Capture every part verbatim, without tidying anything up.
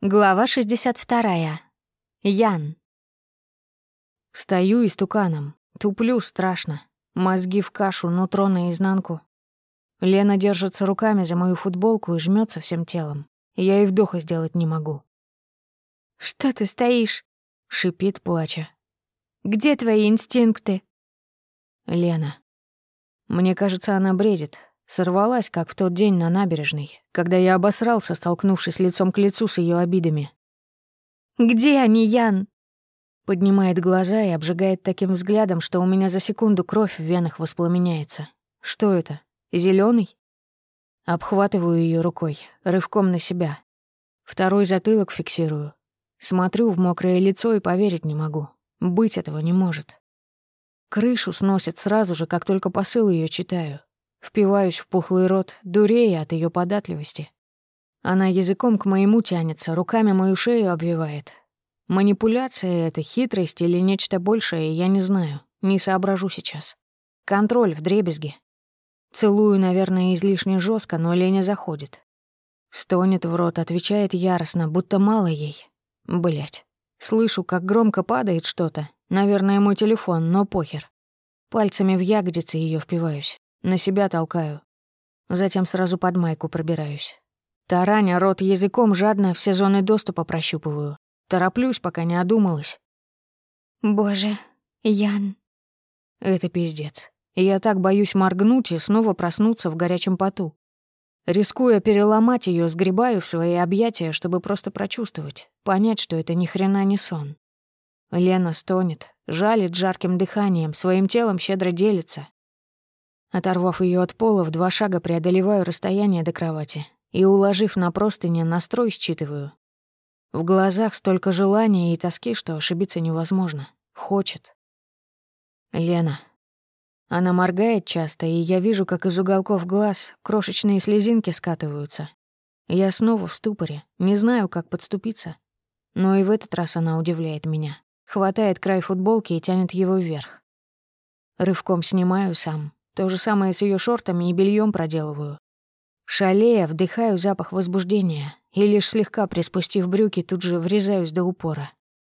Глава шестьдесят вторая. Ян. Стою истуканом, туплю страшно. Мозги в кашу, нутро наизнанку. Лена держится руками за мою футболку и жмется всем телом. Я и вдоха сделать не могу. «Что ты стоишь?» — шипит, плача. «Где твои инстинкты?» Лена. Мне кажется, она бредит. Сорвалась, как в тот день на набережной, когда я обосрался, столкнувшись лицом к лицу с ее обидами. «Где они, Ян?» Поднимает глаза и обжигает таким взглядом, что у меня за секунду кровь в венах воспламеняется. Что это? Зелёный? Обхватываю ее рукой, рывком на себя. Второй затылок фиксирую. Смотрю в мокрое лицо и поверить не могу. Быть этого не может. Крышу сносит сразу же, как только посыл ее читаю. Впиваюсь в пухлый рот, дурея от ее податливости. Она языком к моему тянется, руками мою шею обвивает. Манипуляция это, хитрость или нечто большее, я не знаю, не соображу сейчас. Контроль вдребезги. Целую, наверное, излишне жестко, но Леня заходит. Стонет в рот, отвечает яростно, будто мало ей. Блять. Слышу, как громко падает что-то. Наверное, мой телефон, но похер. Пальцами в ягодицы ее впиваюсь. На себя толкаю. Затем сразу под майку пробираюсь. Тараня рот языком жадно все зоны доступа прощупываю. Тороплюсь, пока не одумалась. «Боже, Ян...» Это пиздец. Я так боюсь моргнуть и снова проснуться в горячем поту. Рискуя переломать ее, сгребаю в свои объятия, чтобы просто прочувствовать, понять, что это ни хрена не сон. Лена стонет, жалит жарким дыханием, своим телом щедро делится. Оторвав ее от пола, в два шага преодолеваю расстояние до кровати и, уложив на простыни, настрой считываю. В глазах столько желания и тоски, что ошибиться невозможно. Хочет. Лена. Она моргает часто, и я вижу, как из уголков глаз крошечные слезинки скатываются. Я снова в ступоре, не знаю, как подступиться. Но и в этот раз она удивляет меня. Хватает край футболки и тянет его вверх. Рывком снимаю сам. То же самое с ее шортами и бельем проделываю. Шалея, вдыхаю запах возбуждения и, лишь слегка приспустив брюки, тут же врезаюсь до упора.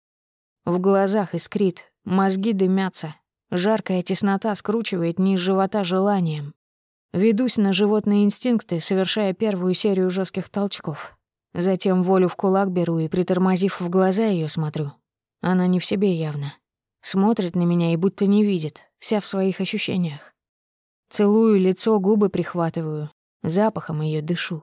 В глазах искрит, мозги дымятся. Жаркая теснота скручивает низ живота желанием. Ведусь на животные инстинкты, совершая первую серию жестких толчков. Затем волю в кулак беру и, притормозив в глаза, ее смотрю. Она не в себе явно. Смотрит на меня и будто не видит, вся в своих ощущениях. Целую лицо, губы прихватываю. Запахом ее дышу.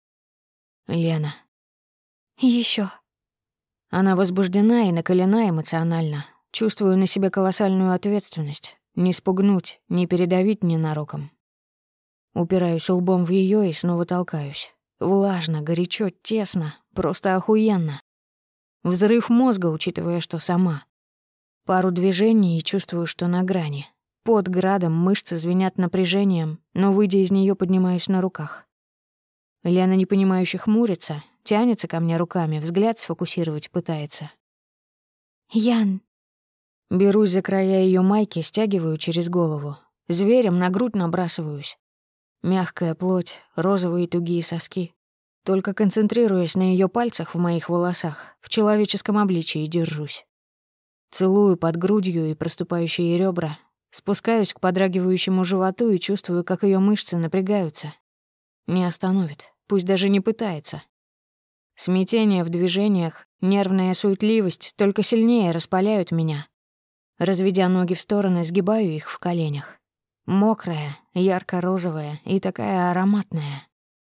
Лена. Еще. Она возбуждена и накалена эмоционально. Чувствую на себе колоссальную ответственность. Не спугнуть, не передавить ненароком. Упираюсь лбом в ее и снова толкаюсь. Влажно, горячо, тесно, просто охуенно. Взрыв мозга, учитывая, что сама. Пару движений и чувствую, что на грани. Под градом, мышцы звенят напряжением, но, выйдя из нее, поднимаюсь на руках. Лена непонимающе хмурится, тянется ко мне руками, взгляд сфокусировать пытается. «Ян...» Берусь за края ее майки, стягиваю через голову. Зверем на грудь набрасываюсь. Мягкая плоть, розовые тугие соски. Только концентрируясь на ее пальцах в моих волосах, в человеческом обличии держусь. Целую под грудью и проступающие ребра. Спускаюсь к подрагивающему животу и чувствую, как ее мышцы напрягаются. Не остановит, пусть даже не пытается. Смятение в движениях, нервная суетливость только сильнее распаляют меня. Разведя ноги в стороны, сгибаю их в коленях. Мокрая, ярко-розовая и такая ароматная.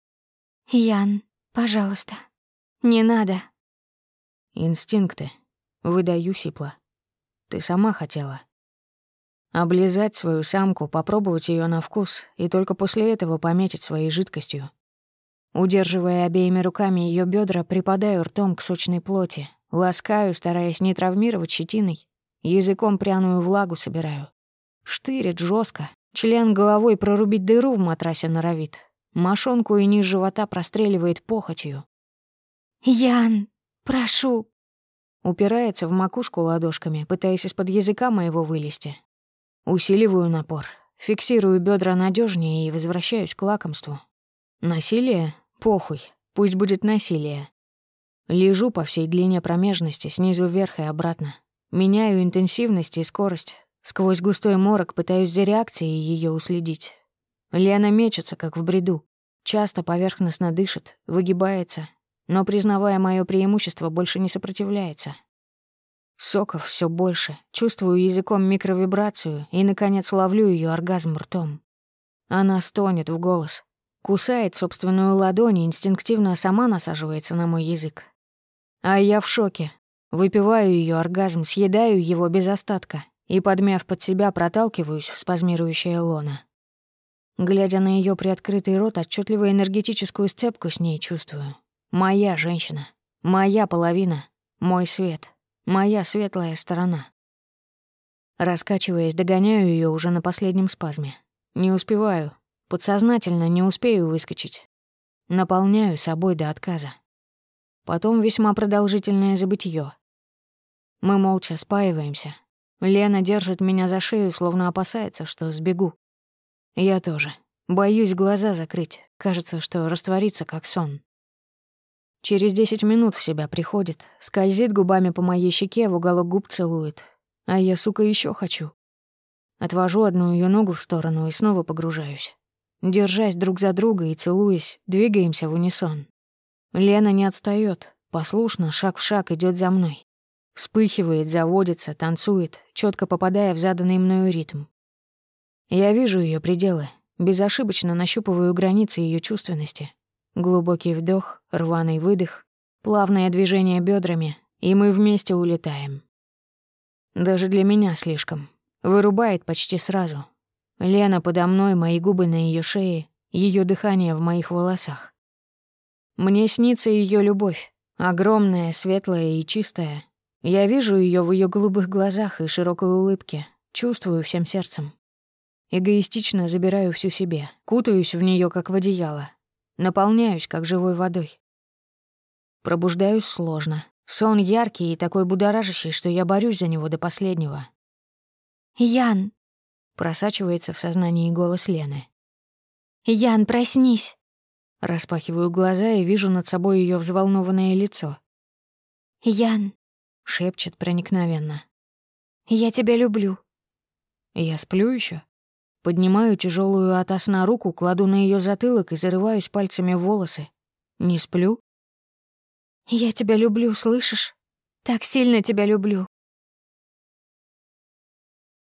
«Ян, пожалуйста, не надо». Инстинкты. Выдаю сипло. Ты сама хотела. Облизать свою самку, попробовать ее на вкус и только после этого пометить своей жидкостью. Удерживая обеими руками ее бедра, припадаю ртом к сочной плоти, ласкаю, стараясь не травмировать щетиной, языком пряную влагу собираю. Штырит жестко, член головой прорубить дыру в матрасе норовит, мошонку и низ живота простреливает похотью. «Ян, прошу». Упирается в макушку ладошками, пытаясь из-под языка моего вылезти. Усиливаю напор, фиксирую бедра надежнее и возвращаюсь к лакомству. Насилие? Похуй, пусть будет насилие. Лежу по всей длине промежности, снизу вверх и обратно. Меняю интенсивность и скорость. Сквозь густой морок пытаюсь за реакцией ее уследить. Лена мечется, как в бреду. Часто поверхностно дышит, выгибается, но, признавая мое преимущество, больше не сопротивляется. Соков все больше, чувствую языком микровибрацию и, наконец, ловлю ее оргазм ртом. Она стонет в голос, кусает собственную ладонь и инстинктивно сама насаживается на мой язык. А я в шоке. Выпиваю ее оргазм, съедаю его без остатка и, подмяв под себя, проталкиваюсь в спазмирующее лоно. Глядя на ее приоткрытый рот, отчетливо энергетическую сцепку с ней чувствую. Моя женщина, моя половина, мой свет, моя светлая сторона. Раскачиваясь, догоняю ее уже на последнем спазме. Не успеваю, подсознательно не успею выскочить. Наполняю собой до отказа. Потом весьма продолжительное забытье. Мы молча спаиваемся. Лена держит меня за шею, словно опасается, что сбегу. Я тоже. Боюсь глаза закрыть. Кажется, что растворится, как сон. Через десять минут в себя приходит, скользит губами по моей щеке, в уголок губ целует. А я, сука, еще хочу. Отвожу одну ее ногу в сторону и снова погружаюсь. Держась друг за друга и целуясь, двигаемся в унисон. Лена не отстаёт, послушно, шаг в шаг идёт за мной. Вспыхивает, заводится, танцует, чётко попадая в заданный мною ритм. Я вижу её пределы, безошибочно нащупываю границы её чувственности. Глубокий вдох, рваный выдох, плавное движение бёдрами, и мы вместе улетаем. Даже для меня слишком. Вырубает почти сразу. Лена подо мной, мои губы на её шее, её дыхание в моих волосах. Мне снится её любовь, огромная, светлая и чистая. Я вижу её в её голубых глазах и широкой улыбке, чувствую всем сердцем. Эгоистично забираю всю себе, кутаюсь в неё, как в одеяло, наполняюсь, как живой водой. Пробуждаюсь сложно. Сон яркий и такой будоражащий, что я борюсь за него до последнего. «Ян! Просачивается в сознании голос Лены. Ян, проснись!» Распахиваю глаза и вижу над собой её взволнованное лицо. «Ян, — шепчет проникновенно. я тебя люблю». Я сплю ещё. Поднимаю тяжёлую ото сна руку, кладу на её затылок и зарываюсь пальцами в волосы. Не сплю? «Я тебя люблю, слышишь? Так сильно тебя люблю.